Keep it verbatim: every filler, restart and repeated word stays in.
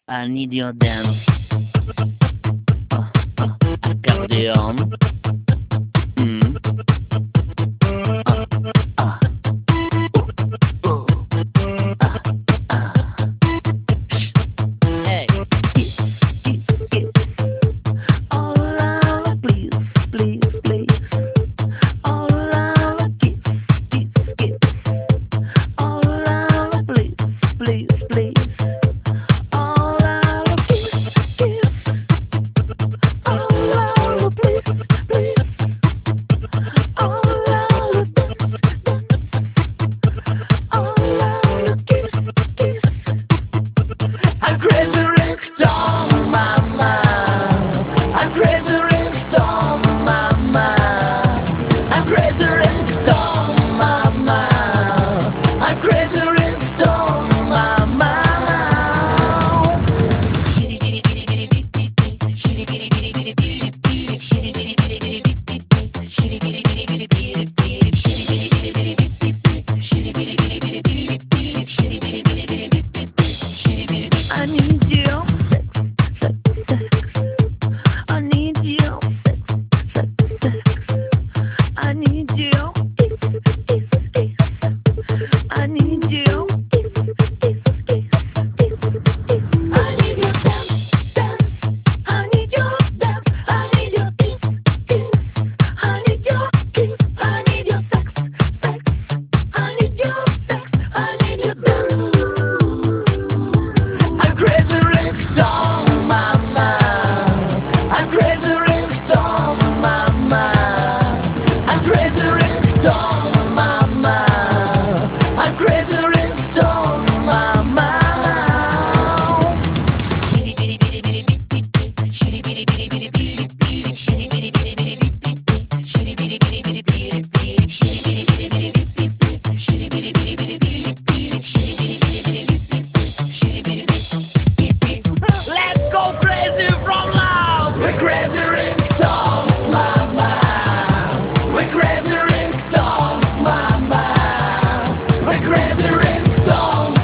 I need your dance. Uh, uh, accordion. Mm. Uh, uh, uh, uh, uh. Hey, kiss, kiss, kiss. All around, please, please, please. All around, kiss, kiss, kiss. All around, please, please, please. All around, kiss, kiss. All around, please, please. All around, dance, dance. All around, kiss, kiss. I'm crazy ringtone, mama. I'm crazy ringtone, mama. I'm crazy ringtone, mama. I'm crazy ringtone, mama. I need you, sex, sex, sex. I need you, sex, sex, sex. I need you, kiss, kiss, kiss. I need you, kiss, kiss, kiss, kiss, kiss. I need your dance, dance. I need your dance. I need your kiss, kiss. I need your kiss. I need your sex, sex. I need your sex. I need your dance. I'm crazy ringtone, mama. I'm crazy ringtone, mama. I'm crazy ringtone, mama. I'm crazy ringtone, mama. Let's go crazy from love. We're crazy ringtones, mama. We're crazy ringtones, mama. We're crazy ringtones,